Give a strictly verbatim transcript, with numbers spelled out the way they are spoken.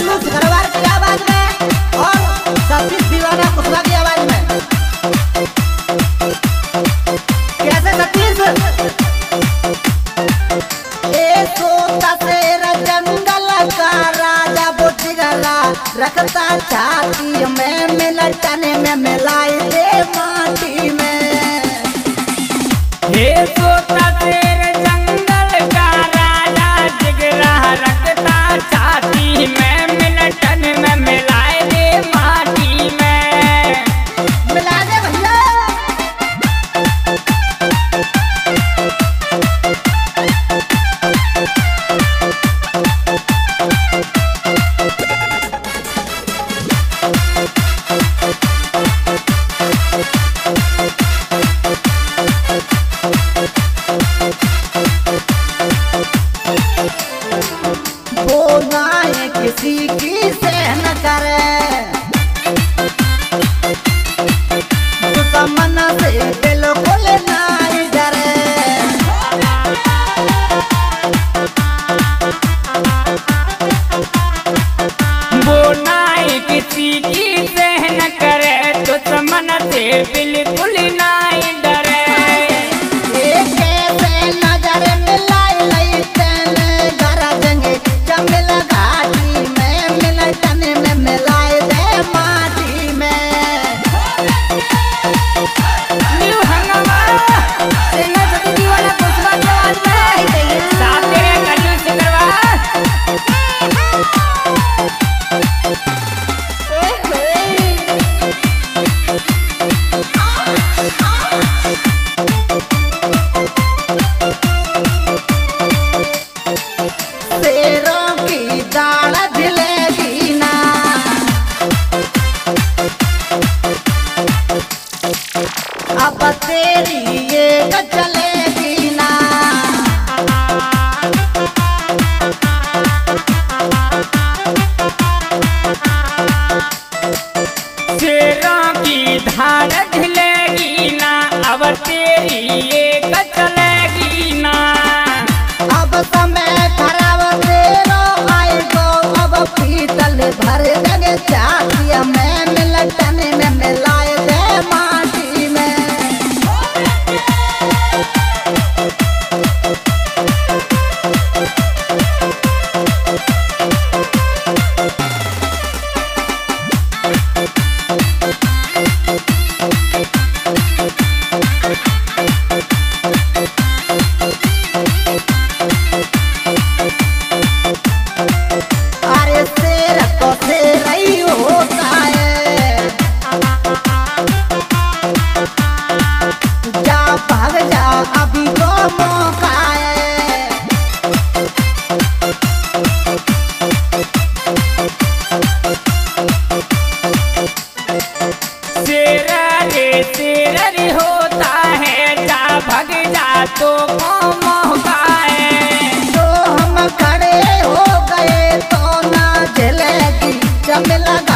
कल्लू सिकरवार की आवाज में और सतीश दीवाना कुशवा की आवाज में। कैसे सतीश? ए सोता शेर जंगल का राजा बोटी गला रखता छाती में मिलटने में मिलाई दे माटी में। हे सोता शेर जंगल का राजा जिगरा रखता छाती में मिलटन में मिलाए दे माटी में। मिला दे भैया। बोलना है किसी की से न करे दुश्मन से बिल्कुल नहीं डरे। बोलना है किसी की से न करे दुश्मन से बिल्कुल नहीं डरे। एक कैसे नजर मिलाई लई तेने गरजेंगे जंगल घाटी में मिलटन में मिलाए दे माटी में। न्यू हंगामा सेना सती दीवाना कुशवा की आवाज में। साथ तेरे कल्लू सिकरवार। शेरों की दाढ़ ढिलेगी ना अब तेरी ये चलेगी ना। शेरों की धार ढिलेगी ना अब तेरी एक चलेगी ना। अब समय खराब तेरो आई गो अब पीतल भर जगे चाटिया में मिलटन में मिलाए दे माटी में। अरे शेर तो शेर ही होता है जा भाग जा अभी तो मौका है। शेर रे शेर रे होता है जा भग जा तो मौका है। तो हम खड़े हो गए तो ना झलेगी जंगल